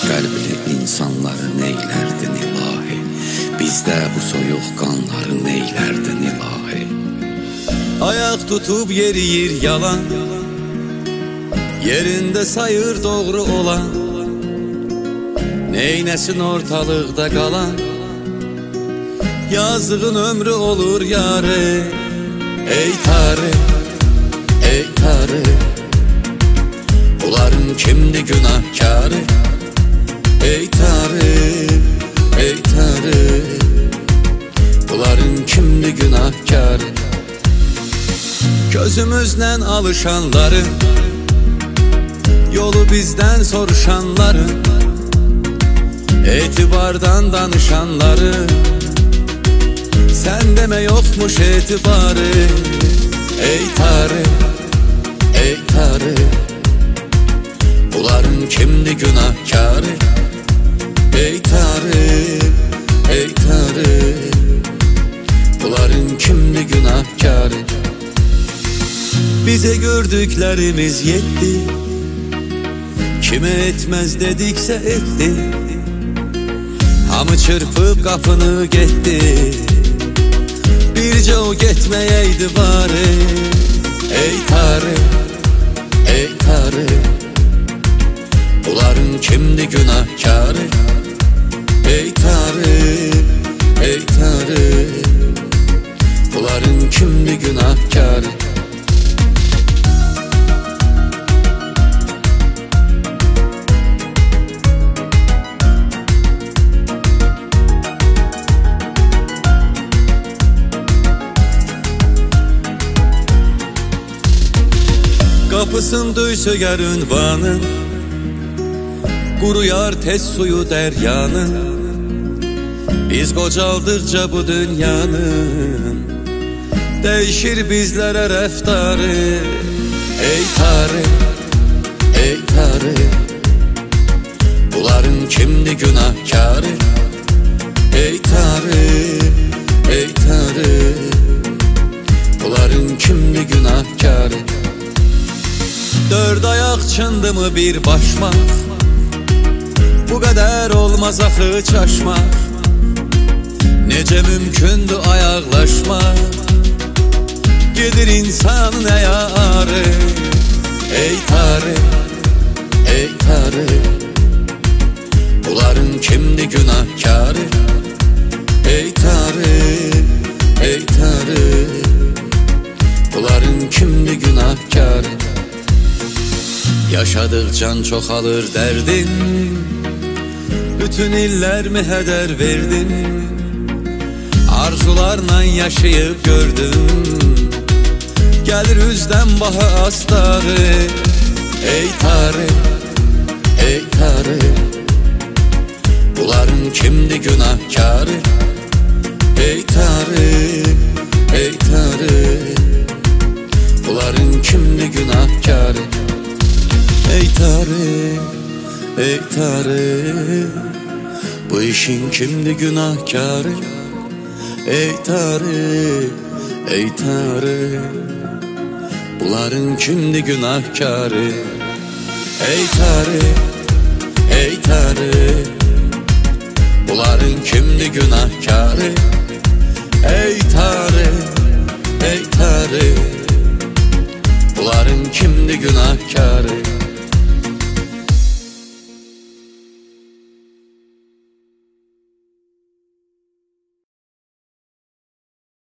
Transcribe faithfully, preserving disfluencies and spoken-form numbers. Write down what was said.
qəlbli insanları neylərdin ilahi? Bizdə bu soyuq qanları neylərdin ilahi? Ayaq tutub yeriyir yalan, yerində sayır doğru olan. Neynəsin ortalıqda qalan, yazığın ömrü olur yarı. Ey tarı, ey tarı, bunların kimdi günahkarı? Ey tarı, ey tarı, bunların kimdi günahkarı? Gözümüzlə alışanların, yolu bizdən soruşanların, etibardan danışanları, sen deme yokmuş etibarı. Ey tarı, ey tarı, bunların kimdi günahkarı? Ey tarı, ey tarı, bunların kimdi günahkarı? Bize gördüklerimiz yetti, kime etmez dedikse etti. Hamı çırpıp kapını gitti, birce o getmeyeydi bari. Ey tarı, ey tarı, bunların kimdi günahkarı? Ey tarı, ey tarı, bunların kimdi günahkarı? Kapısın döysə gər ünvanın, quruyar tez suyu dəryanın. Biz qocaldıqca bu dünyanın, değişir bizlərə rəftarı. Ey tarı, ey tarı, bunların kimdi günahkarı? Ey tarı, ey tarı, bunların kimdi günahkarı? Dörd ayak çındı mı bir başmak, bu kadar olmaz axı çaşmak. Nece mümkündü ayaklaşmak, gedir insanın ayarı. Ey tarı, ey tarı, bunların kimdi günahkarı? Ey tarı, ey tarı, bunların kimdi günahkarı? Yaşadıkcan çoxalır dərdin, bütün illərmi hədər verdin. Arzularla yaşayıp gördüm, gəlir üzdən baha astarı. Ey tarı, ey tarı, bunların kimdi günahkarı? Ey tarı, ey tarı, bunların kimdi günahkarı? Ey tarı, ey tarı, bu işin kimdi günahkarı? Ey tarı, ey tarı, bunların kimdi günahkarı? Ey tarı, ey tarı, bunların kimdi günahkarı? Ey tarı, ey tarı, bunların kimdi günahkarı?